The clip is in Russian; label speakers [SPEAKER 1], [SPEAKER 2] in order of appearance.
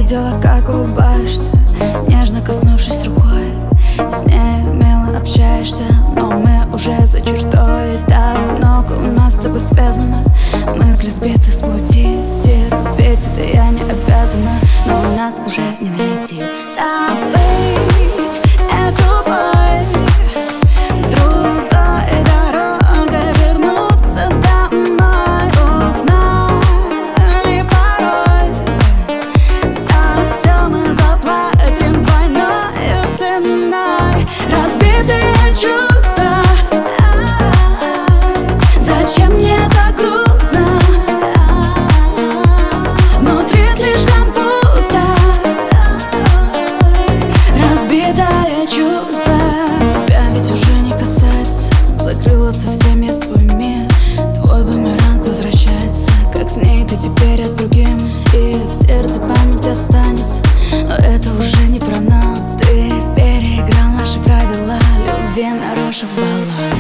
[SPEAKER 1] видела, как улыбаешься, нежно коснувшись рукой. С ней мило общаешься, но мы уже за чертой. Так много у нас с тобой связано, мысли сбиты с пути. Терпеть это я не обязана, но у нас уже не найти. Забыть эту боль, другой дорогой вернуться домой. Узнали порой, за все мы заплатим двойной ценой. Разбитые чувства, зачем мне так грустно? Внутри слишком пусто, разбитое чувство. Тебя ведь уже не касается, закрыла совсем я свой мир. Твой бумеранг возвращается, как с ней ты теперь, а с другим. И в сердце память останется, но это уже не про нас. Ты переиграл наши правила, любви нарушив баланс.